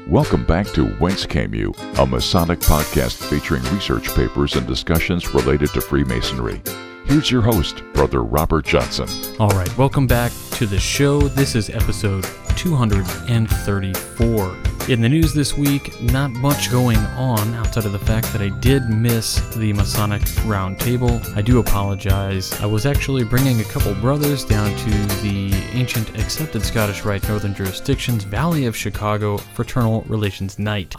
Welcome back to Whence Came You, a Masonic podcast featuring research papers and discussions related to Freemasonry. Here's your host, Brother Robert Johnson. All right, welcome back to the show. This is episode 234. In the news this week, not much going on outside of the fact that I did miss the Masonic Roundtable. I do apologize. I was actually bringing a couple brothers down to the ancient accepted Scottish Rite Northern Jurisdictions Valley of Chicago Fraternal Relations Night.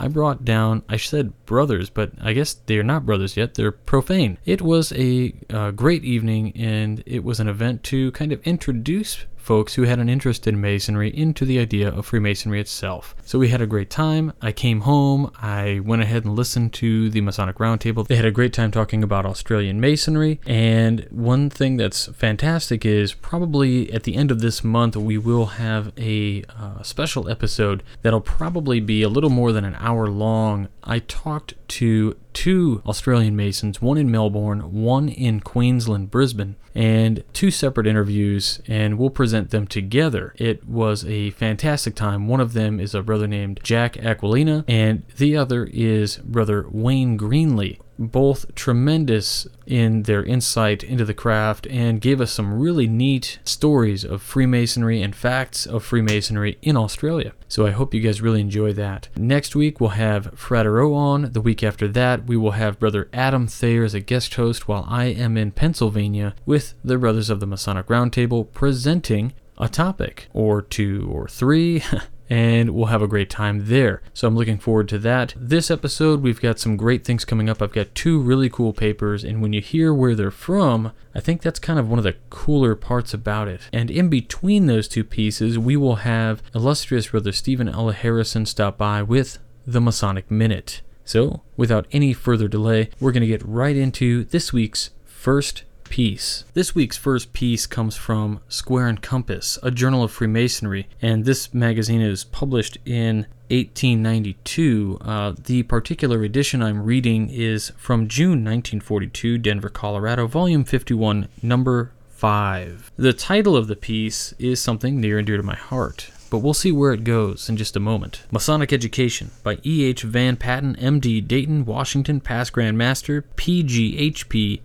I said brothers, but I guess they're not brothers yet. They're profane. It was a great evening, and it was an event to kind of introduce folks who had an interest in Masonry into the idea of Freemasonry itself. So we had a great time. I came home. I went ahead and listened to the Masonic Roundtable. They had a great time talking about Australian Masonry. And one thing that's fantastic is probably at the end of this month, we will have a special episode that'll probably be a little more than an hour long. I talked to two Australian Masons, one in Melbourne, one in Queensland, Brisbane, and two separate interviews, and we'll present them together. It was a fantastic time. One of them is a brother named Jack Aquilina, and the other is Brother Wayne Greenlee. Both tremendous in their insight into the craft and gave us some really neat stories of Freemasonry and facts of Freemasonry in Australia. So I hope you guys really enjoy that. Next week we'll have Fratero on. The week after that we will have Brother Adam Thayer as a guest host while I am in Pennsylvania with the Brothers of the Masonic Roundtable presenting a topic or two or three. And we'll have a great time there. So I'm looking forward to that. This episode, we've got some great things coming up. I've got two really cool papers, and when you hear where they're from, I think that's kind of one of the cooler parts about it. And in between those two pieces, we will have illustrious Brother Stephen Ella Harrison stop by with the Masonic Minute. So, without any further delay, we're going to get right into this week's first piece. This week's first piece comes from Square and Compass, a journal of Freemasonry, and this magazine is published in 1892. The particular edition I'm reading is from June 1942, Denver, Colorado, volume 51, number 5. The title of the piece is something near and dear to my heart, but we'll see where it goes in just a moment. Masonic Education by E.H. Van Patten, M.D., Dayton, Washington, past Grand Master, PGHP,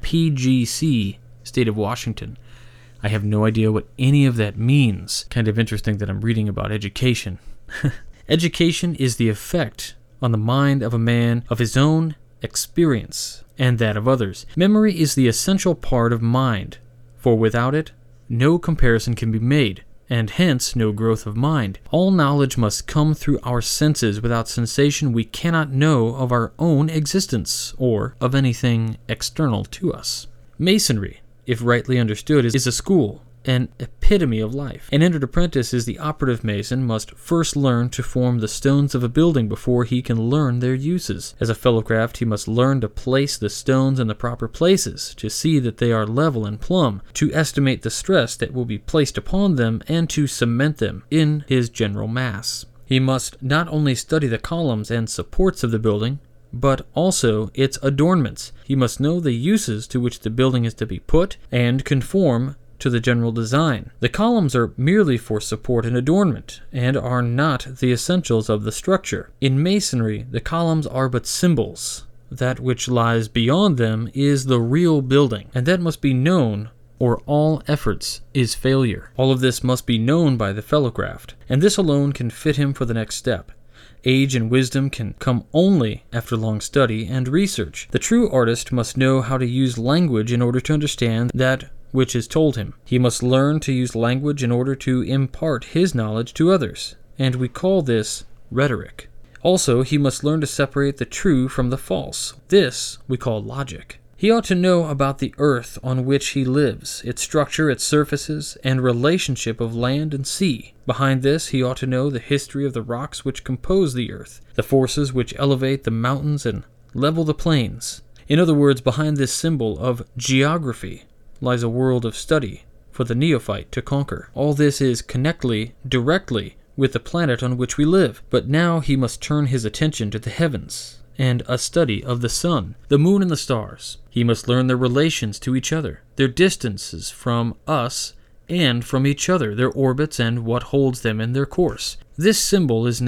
PGC, State of Washington. I have no idea what any of that means. Kind of interesting that I'm reading about education. Education is the effect on the mind of a man of his own experience and that of others. Memory is the essential part of mind, for without it, no comparison can be made, and hence no growth of mind. All knowledge must come through our senses. Without sensation, we cannot know of our own existence, or of anything external to us. Masonry, if rightly understood, is a school, an epitome of life. An entered apprentice is the operative mason must first learn to form the stones of a building before he can learn their uses. As a fellow craft, he must learn to place the stones in the proper places, to see that they are level and plumb, to estimate the stress that will be placed upon them, and to cement them in his general mass. He must not only study the columns and supports of the building, but also its adornments. He must know the uses to which the building is to be put, and conform to the general design. The columns are merely for support and adornment, and are not the essentials of the structure. In Masonry, the columns are but symbols. That which lies beyond them is the real building, and that must be known, or all efforts is failure. All of this must be known by the fellow craft, and this alone can fit him for the next step. Age and wisdom can come only after long study and research. The true artist must know how to use language in order to understand that which is told him. He must learn to use language in order to impart his knowledge to others, and we call this rhetoric. Also, he must learn to separate the true from the false. This we call logic. He ought to know about the earth on which he lives, its structure, its surfaces, and relationship of land and sea. Behind this, he ought to know the history of the rocks which compose the earth, the forces which elevate the mountains and level the plains. In other words, behind this symbol of geography lies a world of study for the neophyte to conquer. All this is connectedly, directly, with the planet on which we live. But now he must turn his attention to the heavens, and a study of the sun, the moon, and the stars. He must learn their relations to each other, their distances from us and from each other, their orbits, and what holds them in their course. This symbol is named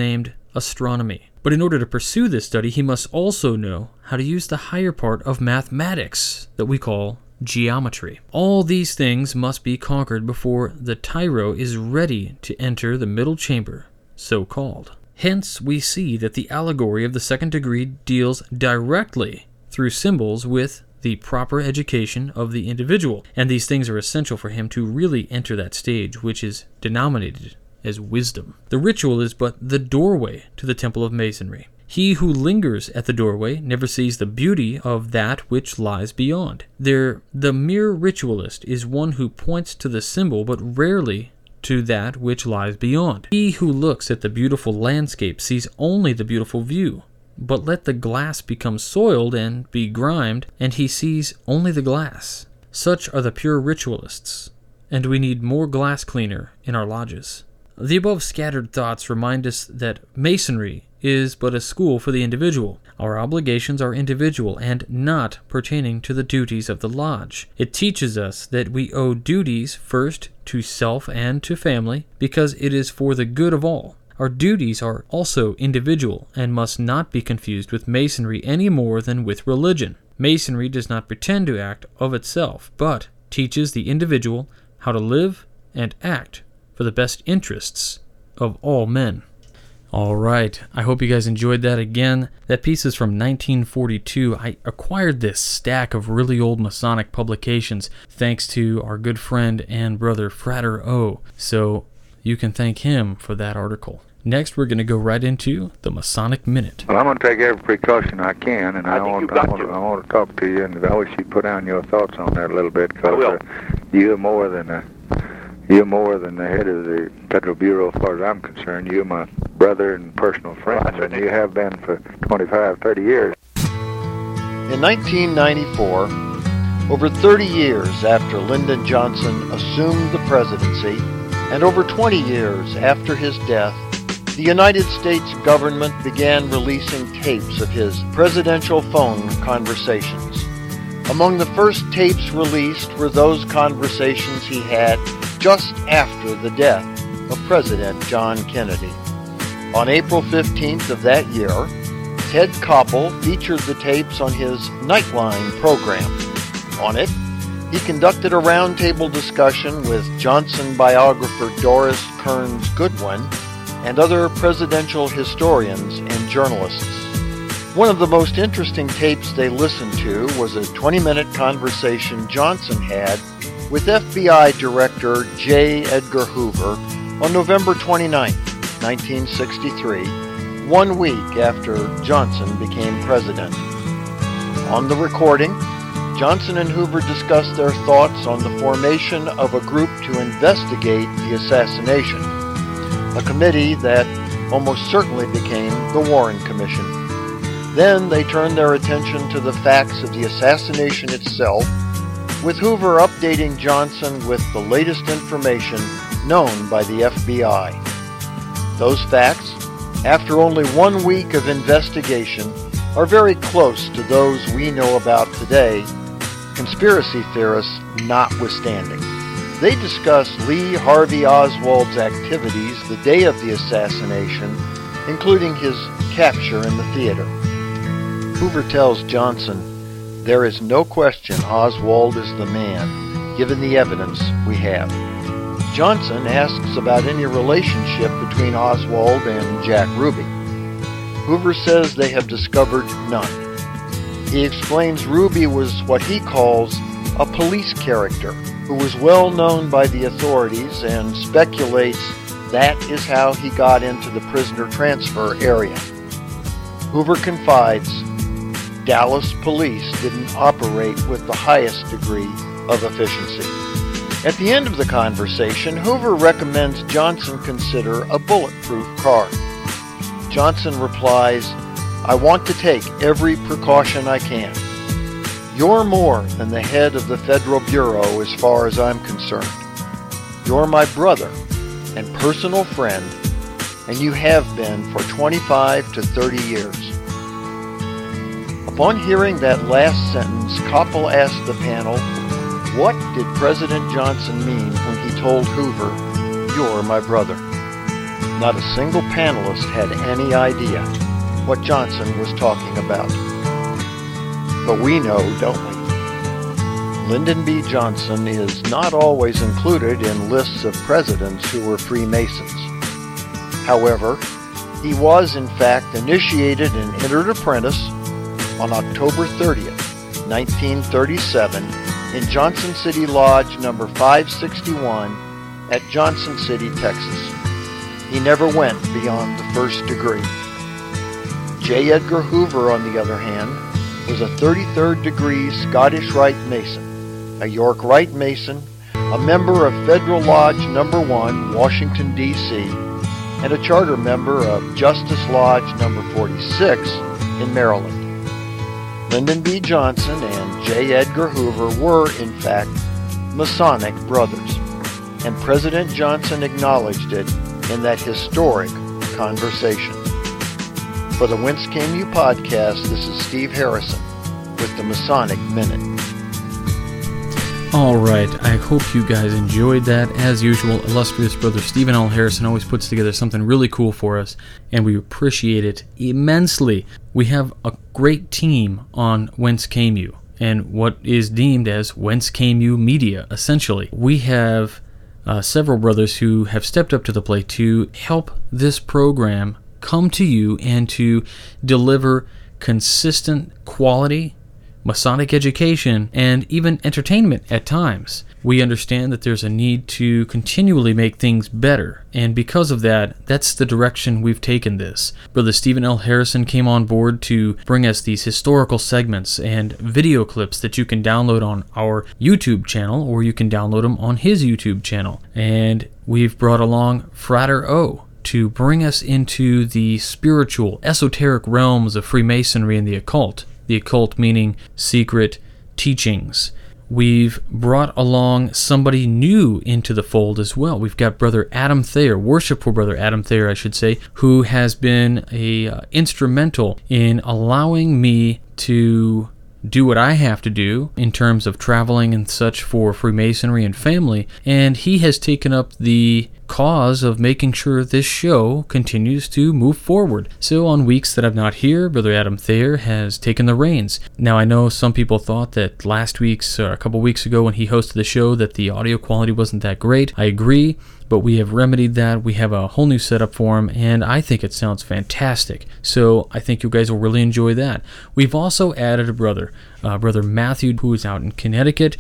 astronomy. But in order to pursue this study, he must also know how to use the higher part of mathematics that we call geometry. All these things must be conquered before the tyro is ready to enter the middle chamber, so called. Hence, we see that the allegory of the second degree deals directly through symbols with the proper education of the individual, and these things are essential for him to really enter that stage, which is denominated as wisdom. The ritual is but the doorway to the temple of masonry. He who lingers at the doorway never sees the beauty of that which lies beyond. The mere ritualist is one who points to the symbol, but rarely to that which lies beyond. He who looks at the beautiful landscape sees only the beautiful view. But let the glass become soiled and be grimed, and he sees only the glass. Such are the pure ritualists, and we need more glass cleaner in our lodges. The above scattered thoughts remind us that masonry is but a school for the individual. Our obligations are individual and not pertaining to the duties of the lodge. It teaches us that we owe duties first to self and to family, because it is for the good of all. Our duties are also individual and must not be confused with masonry any more than with religion. Masonry does not pretend to act of itself, but teaches the individual how to live and act for the best interests of all men. All right, I hope you guys enjoyed that again. That piece is from 1942. I acquired this stack of really old Masonic publications thanks to our good friend and brother Frater O. So you can thank him for that article. Next, we're going to go right into the Masonic Minute. Well, I'm going to take every precaution I can, and I want to talk to you, and I wish you'd put down your thoughts on that a little bit, because you're more than the head of the Federal Bureau as far as I'm concerned. You're my brother and personal friend, and you have been for 25, 30 years. In 1994, over 30 years after Lyndon Johnson assumed the presidency, and over 20 years after his death, the United States government began releasing tapes of his presidential phone conversations. Among the first tapes released were those conversations he had just after the death of President John Kennedy. On April 15th of that year, Ted Koppel featured the tapes on his Nightline program. On it, he conducted a roundtable discussion with Johnson biographer Doris Kearns Goodwin and other presidential historians and journalists. One of the most interesting tapes they listened to was a 20-minute conversation Johnson had with FBI Director J. Edgar Hoover on November 29, 1963, 1 week after Johnson became president. On the recording, Johnson and Hoover discussed their thoughts on the formation of a group to investigate the assassination, a committee that almost certainly became the Warren Commission. Then they turned their attention to the facts of the assassination itself, with Hoover updating Johnson with the latest information known by the FBI. Those facts, after only 1 week of investigation, are very close to those we know about today, conspiracy theorists notwithstanding. They discuss Lee Harvey Oswald's activities the day of the assassination, including his capture in the theater. Hoover tells Johnson, "There is no question Oswald is the man, given the evidence we have." Johnson asks about any relationship between Oswald and Jack Ruby. Hoover says they have discovered none. He explains Ruby was what he calls a police character who was well known by the authorities and speculates that is how he got into the prisoner transfer area. Hoover confides, Dallas police didn't operate with the highest degree of efficiency. At the end of the conversation, Hoover recommends Johnson consider a bulletproof car. Johnson replies, "I want to take every precaution I can. You're more than the head of the Federal Bureau as far as I'm concerned. You're my brother and personal friend, and you have been for 25 to 30 years." Upon hearing that last sentence, Koppel asked the panel, what did President Johnson mean when he told Hoover, "You're my brother"? Not a single panelist had any idea what Johnson was talking about. But we know, don't we? Lyndon B. Johnson is not always included in lists of presidents who were Freemasons. However, he was in fact initiated and entered apprentice on October 30th, 1937 in Johnson City Lodge number 561 at Johnson City, Texas. He never went beyond the first degree. J. Edgar Hoover, on the other hand, was a 33rd degree Scottish Rite Mason, a York Rite Mason, a member of Federal Lodge number 1, Washington, D.C., and a charter member of Justice Lodge number 46 in Maryland. Lyndon B. Johnson and J. Edgar Hoover were, in fact, Masonic brothers, and President Johnson acknowledged it in that historic conversation. For the Whence Came You podcast, this is Steve Harrison with the Masonic Minute. All right, I hope you guys enjoyed that. As usual, illustrious brother Stephen L. Harrison always puts together something really cool for us, and we appreciate it immensely. We have a great team on Whence Came You, and what is deemed as Whence Came You Media, essentially. We have several brothers who have stepped up to the plate to help this program come to you and to deliver consistent quality Masonic education and even entertainment at times. We understand that there's a need to continually make things better, and because of that, that's the direction we've taken this. Brother Stephen L. Harrison came on board to bring us these historical segments and video clips that you can download on our YouTube channel, or you can download them on his YouTube channel. And we've brought along Frater O to bring us into the spiritual, esoteric realms of Freemasonry and the occult meaning secret teachings. We've brought along somebody new into the fold as well. We've got Brother Adam Thayer, worshipful Brother Adam Thayer, I should say, who has been instrumental in allowing me to do what I have to do in terms of traveling and such for Freemasonry and family, and he has taken up the cause of making sure this show continues to move forward. So on weeks that I'm not here, Brother Adam Thayer has taken the reins. Now I know some people thought that last week's or a couple weeks ago when he hosted the show that the audio quality wasn't that great. I agree, but we have remedied that. We have a whole new setup for him, and I think it sounds fantastic. So I think you guys will really enjoy that. We've also added a brother, Brother Matthew, who is out in Connecticut,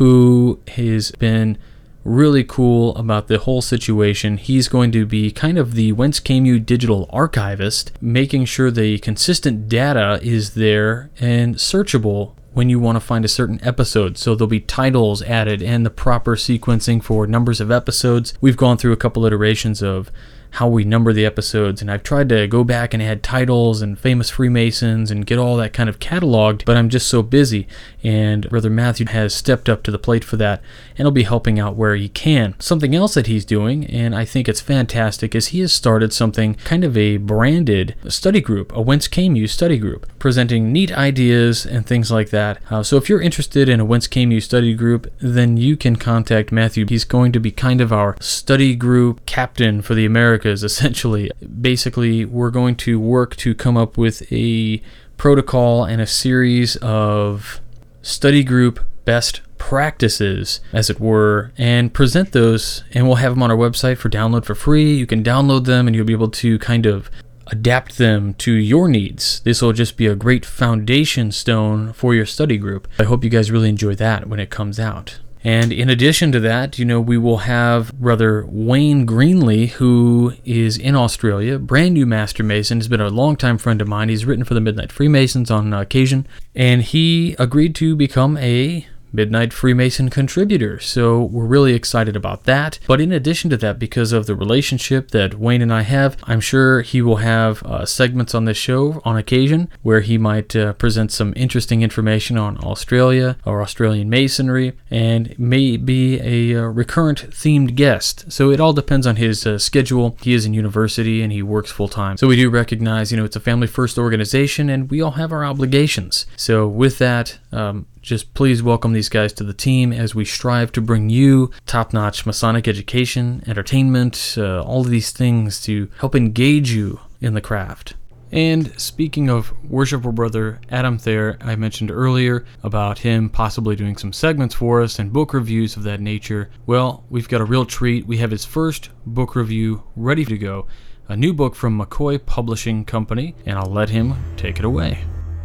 who has been really cool about the whole situation. He's going to be kind of the Whence Came You digital archivist, making sure the consistent data is there and searchable when you want to find a certain episode. So there'll be titles added and the proper sequencing for numbers of episodes. We've gone through a couple iterations of how we number the episodes, and I've tried to go back and add titles and famous Freemasons and get all that kind of cataloged, but I'm just so busy, and Brother Matthew has stepped up to the plate for that, and he'll be helping out where he can. Something else that he's doing, and I think it's fantastic, is he has started something kind of a branded study group, a Whence Came You study group, presenting neat ideas and things like that. So if you're interested in a Whence Came You study group, then you can contact Matthew. He's going to be kind of our study group captain for the Americas, essentially. Basically, we're going to work to come up with a protocol and a series of study group best practices, as it were, and present those, and we'll have them on our website for download for free. You can download them and you'll be able to kind of adapt them to your needs. This will just be a great foundation stone for your study group. I hope you guys really enjoy that when it comes out. And in addition to that, we will have Brother Wayne Greenlee, who is in Australia, brand new Master Mason. He's been a longtime friend of mine. He's written for the Midnight Freemasons on occasion, and he agreed to become a Midnight Freemason contributor, so we're really excited about that. But in addition to that, because of the relationship that Wayne and I have, I'm sure he will have segments on this show on occasion where he might present some interesting information on Australia or Australian Masonry, and may be a recurrent themed guest. So it all depends on his schedule. He is in university and he works full-time. So we do recognize, it's a family-first organization and we all have our obligations. So with that, just please welcome these guys to the team as we strive to bring you top-notch Masonic education, entertainment, all of these things to help engage you in the craft. And speaking of Worshipful Brother Adam Thayer, I mentioned earlier about him possibly doing some segments for us and book reviews of that nature. Well, we've got a real treat. We have his first book review ready to go, a new book from McCoy Publishing Company, and I'll let him take it away.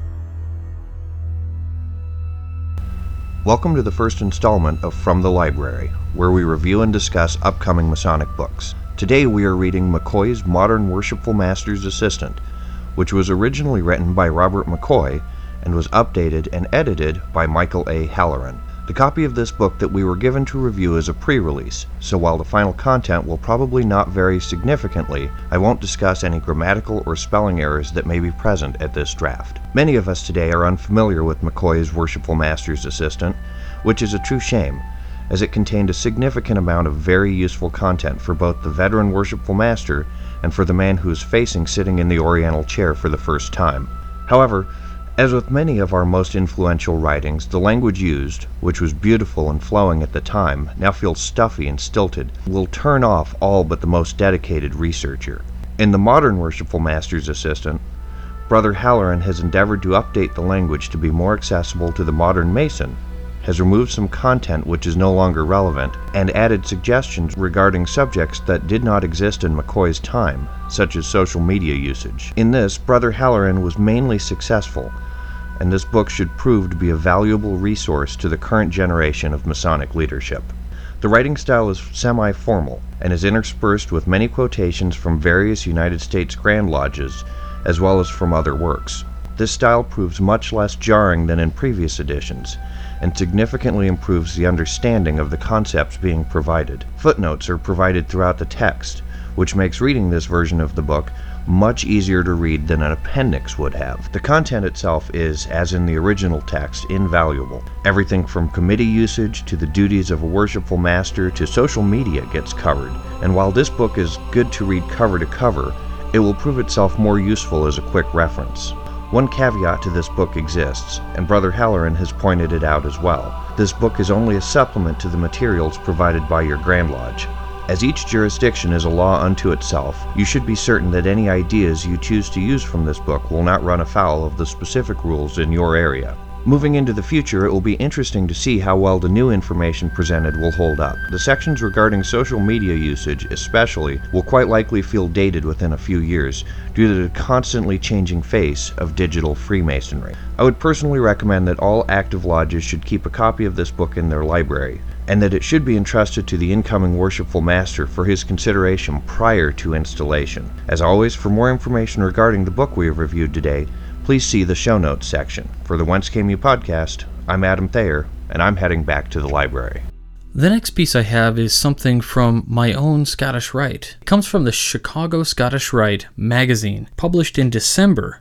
Welcome to the first installment of From the Library, where we review and discuss upcoming Masonic books. Today we are reading McCoy's Modern Worshipful Master's Assistant, which was originally written by Robert McCoy and was updated and edited by Michael A. Halloran. The copy of this book that we were given to review is a pre-release, so while the final content will probably not vary significantly, I won't discuss any grammatical or spelling errors that may be present at this draft. Many of us today are unfamiliar with McCoy's Worshipful Master's Assistant, which is a true shame, as it contained a significant amount of very useful content for both the veteran Worshipful Master and for the man who is facing sitting in the Oriental chair for the first time. However, as with many of our most influential writings, the language used, which was beautiful and flowing at the time, now feels stuffy and stilted, will turn off all but the most dedicated researcher. In the Modern Worshipful Master's Assistant, Brother Halloran has endeavored to update the language to be more accessible to the modern Mason, has removed some content which is no longer relevant, and added suggestions regarding subjects that did not exist in McCoy's time, such as social media usage. In this, Brother Halloran was mainly successful, and this book should prove to be a valuable resource to the current generation of Masonic leadership. The writing style is semi-formal, and is interspersed with many quotations from various United States Grand Lodges, as well as from other works. This style proves much less jarring than in previous editions, and significantly improves the understanding of the concepts being provided. Footnotes are provided throughout the text, which makes reading this version of the book much easier to read than an appendix would have. The content itself is, as in the original text, invaluable. Everything from committee usage to the duties of a worshipful master to social media gets covered, and while this book is good to read cover to cover, it will prove itself more useful as a quick reference. One caveat to this book exists, and Brother Halloran has pointed it out as well. This book is only a supplement to the materials provided by your Grand Lodge. As each jurisdiction is a law unto itself, you should be certain that any ideas you choose to use from this book will not run afoul of the specific rules in your area. Moving into the future, it will be interesting to see how well the new information presented will hold up. The sections regarding social media usage, especially, will quite likely feel dated within a few years due to the constantly changing face of digital Freemasonry. I would personally recommend that all active lodges should keep a copy of this book in their library, and that it should be entrusted to the incoming Worshipful Master for his consideration prior to installation. As always, for more information regarding the book we have reviewed today, please see the show notes section. For the Whence Came You podcast, I'm Adam Thayer, and I'm heading back to the library. The next piece I have is something from my own Scottish Rite. It comes from the Chicago Scottish Rite magazine, published in December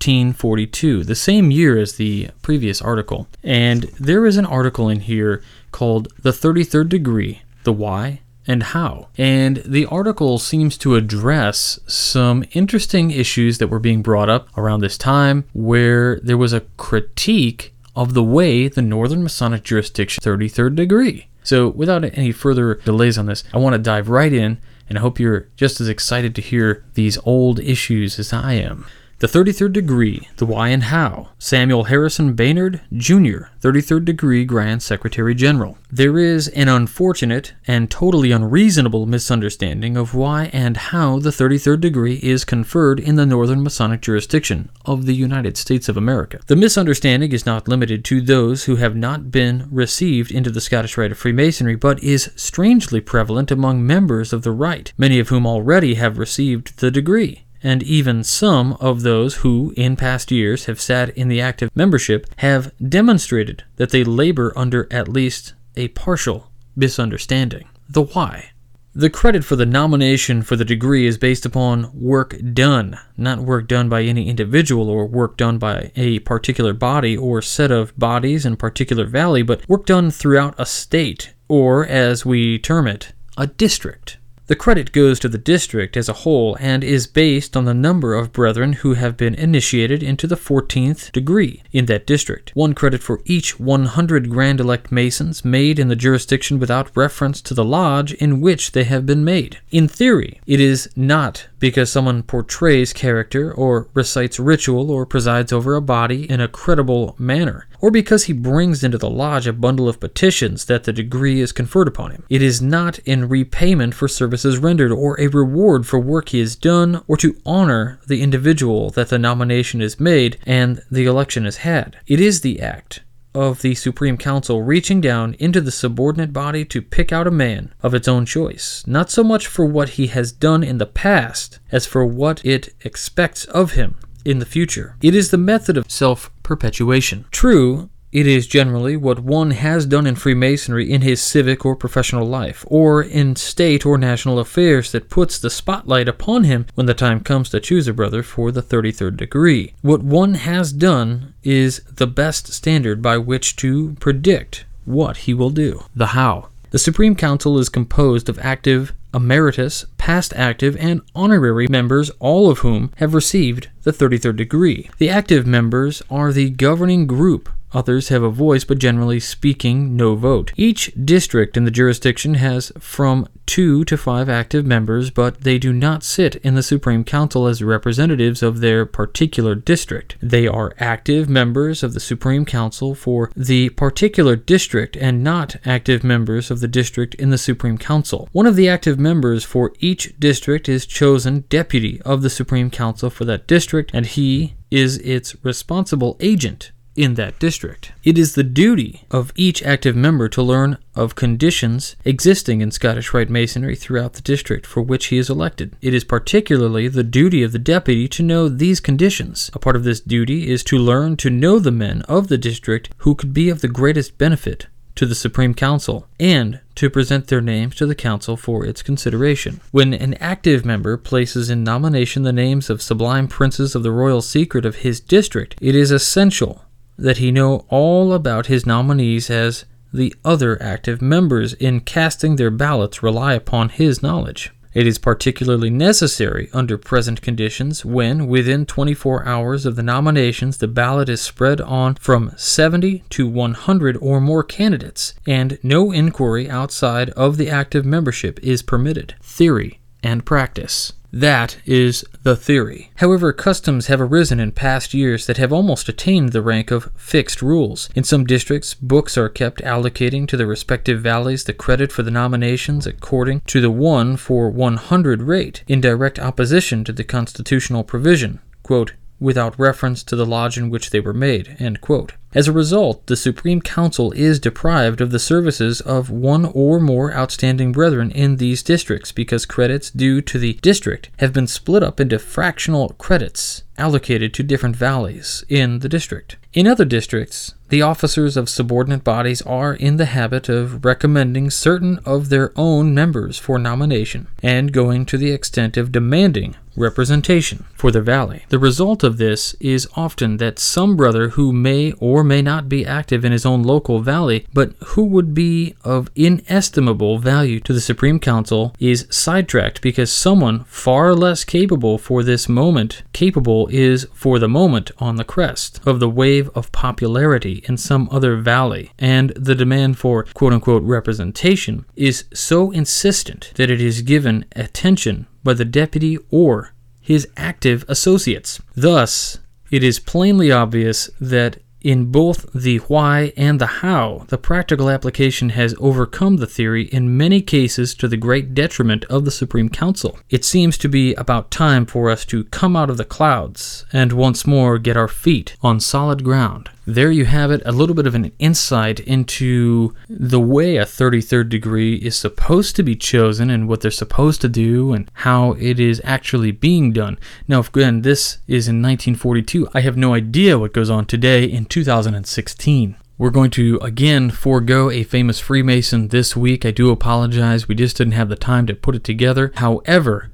1942, the same year as the previous article. And there is an article in here called The 33rd Degree, the Why and How. And the article seems to address some interesting issues that were being brought up around this time, where there was a critique of the way the Northern Masonic jurisdiction 33rd degree. So without any further delays on this, I want to dive right in, and I hope you're just as excited to hear these old issues as I am. The 33rd Degree, the Why and How. Samuel Harrison Baynard, Jr., 33rd Degree Grand Secretary General. There is an unfortunate and totally unreasonable misunderstanding of why and how the 33rd degree is conferred in the Northern Masonic jurisdiction of the United States of America. The misunderstanding is not limited to those who have not been received into the Scottish Rite of Freemasonry, but is strangely prevalent among members of the Rite, many of whom already have received the degree. And even some of those who, in past years, have sat in the active membership have demonstrated that they labor under at least a partial misunderstanding. The why. The credit for the nomination for the degree is based upon work done, not work done by any individual or work done by a particular body or set of bodies in a particular valley, but work done throughout a state, or as we term it, a district. The The credit goes to the district as a whole and is based on the number of brethren who have been initiated into the 14th degree in that district. 1 credit for each 100 Grand Elect Masons made in the jurisdiction without reference to the lodge in which they have been made. In theory, it is not because someone portrays character or recites ritual or presides over a body in a credible manner, or because he brings into the lodge a bundle of petitions that the degree is conferred upon him. It is not in repayment for services rendered or a reward for work he has done or to honor the individual that the nomination is made and the election is had. It is the act of the Supreme Council reaching down into the subordinate body to pick out a man of its own choice, not so much for what he has done in the past as for what it expects of him in the future. It is the method of self-perpetuation. True, it is generally what one has done in Freemasonry in his civic or professional life, or in state or national affairs that puts the spotlight upon him when the time comes to choose a brother for the 33rd degree. What one has done is the best standard by which to predict what he will do. The how. The Supreme Council is composed of active, emeritus, past active, and honorary members, all of whom have received the 33rd degree. The active members are the governing group. Others have a voice, but generally speaking, no vote. Each district in the jurisdiction has from 2 to 5 active members, but they do not sit in the Supreme Council as representatives of their particular district. They are active members of the Supreme Council for the particular district and not active members of the district in the Supreme Council. One of the active members for each district is chosen deputy of the Supreme Council for that district, and he is its responsible agent in that district. It is the duty of each active member to learn of conditions existing in Scottish Rite Masonry throughout the district for which he is elected. It is particularly the duty of the deputy to know these conditions. A part of this duty is to learn to know the men of the district who could be of the greatest benefit to the Supreme Council, and to present their names to the Council for its consideration. When an active member places in nomination the names of sublime princes of the royal secret of his district, it is essential that he know all about his nominees, as the other active members in casting their ballots rely upon his knowledge. It is particularly necessary under present conditions when, within 24 hours of the nominations, the ballot is spread on from 70 to 100 or more candidates, and no inquiry outside of the active membership is permitted. Theory and practice. That is the theory. However, customs have arisen in past years that have almost attained the rank of fixed rules. In some districts, books are kept allocating to the respective valleys the credit for the nominations according to the 1 for 100 rate, in direct opposition to the constitutional provision, quote, without reference to the lodge in which they were made, end quote. As a result, the Supreme Council is deprived of the services of 1 or more outstanding brethren in these districts because credits due to the district have been split up into fractional credits allocated to different valleys in the district. In other districts, the officers of subordinate bodies are in the habit of recommending certain of their own members for nomination and going to the extent of demanding representation for their valley. The result of this is often that some brother who may or may not be active in his own local valley, but who would be of inestimable value to the Supreme Council, is sidetracked because someone far less capable for this moment, is for the moment on the crest of the wave of popularity in some other valley, and the demand for quote-unquote representation is so insistent that it is given attention by the deputy or his active associates. Thus, it is plainly obvious that in both the why and the how, the practical application has overcome the theory in many cases to the great detriment of the Supreme Council. It seems to be about time for us to come out of the clouds and once more get our feet on solid ground. There you have it, a little bit of an insight into the way a 33rd degree is supposed to be chosen and what they're supposed to do and how it is actually being done. Now, again, this is in 1942. I have no idea what goes on today in 2016. We're going to, again, forego a famous Freemason this week. I do apologize. We just didn't have the time to put it together. However,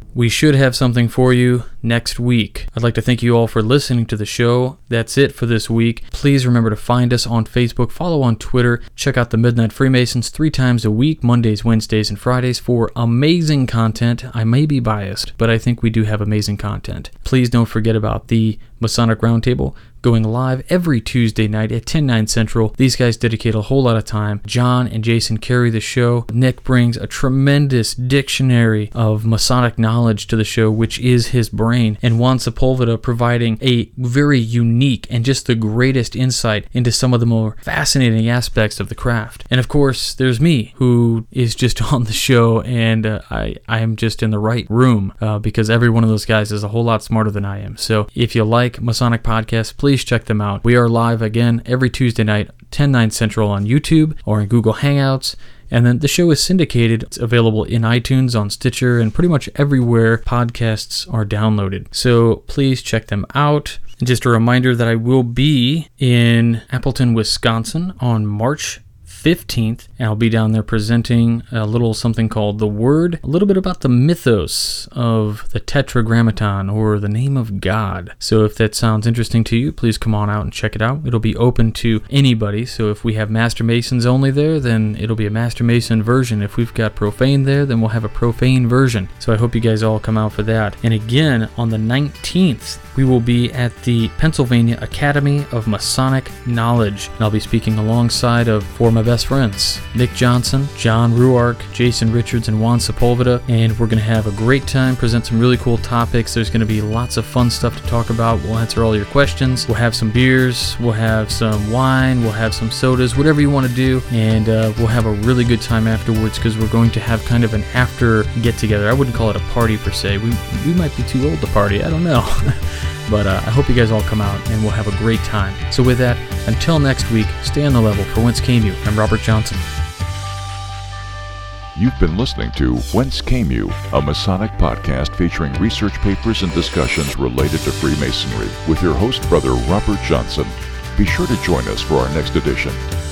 we should have something for you next week. I'd like to thank you all for listening to the show. That's it for this week. Please remember to find us on Facebook, follow on Twitter, check out the Midnight Freemasons 3 times a week, Mondays, Wednesdays, and Fridays for amazing content. I may be biased, but I think we do have amazing content. Please don't forget about the Masonic Roundtable going live every Tuesday night at 10/9 Central. These guys dedicate a whole lot of time. John and Jason carry the show. Nick brings a tremendous dictionary of Masonic knowledge to the show, which is his brain, and Juan Sepulveda providing a very unique and just the greatest insight into some of the more fascinating aspects of the craft. And of course, there's me, who is just on the show, and I am just in the right room because every one of those guys is a whole lot smarter than I am. So if you like Masonic podcasts, please check them out. We are live again every Tuesday night, 10/9 Central on YouTube or in Google Hangouts. And then the show is syndicated. It's available in iTunes, on Stitcher, and pretty much everywhere podcasts are downloaded. So please check them out. And just a reminder that I will be in Appleton, Wisconsin on March 15th, and I'll be down there presenting a little something called The Word, a little bit about the mythos of the Tetragrammaton, or the name of God. So if that sounds interesting to you, please come on out and check it out. It'll be open to anybody, so if we have Master Masons only there, then it'll be a Master Mason version. If we've got Profane there, then we'll have a Profane version. So I hope you guys all come out for that. And again, on the 19th, we will be at the Pennsylvania Academy of Masonic Knowledge, and I'll be speaking alongside of four of my best friends, Nick Johnson, John Ruark, Jason Richards, and Juan Sepulveda, and we're going to have a great time, present some really cool topics. There's going to be lots of fun stuff to talk about. We'll answer all your questions. We'll have some beers, we'll have some wine, we'll have some sodas, whatever you want to do, and we'll have a really good time afterwards, because we're going to have kind of an after get-together. I wouldn't call it a party per se. We might be too old to party, I don't know. But I hope you guys all come out, and we'll have a great time. So with that, until next week, stay on the level. For Whence Came You, I'm Robert Johnson. You've been listening to Whence Came You, a Masonic podcast featuring research papers and discussions related to Freemasonry with your host, Brother Robert Johnson. Be sure to join us for our next edition.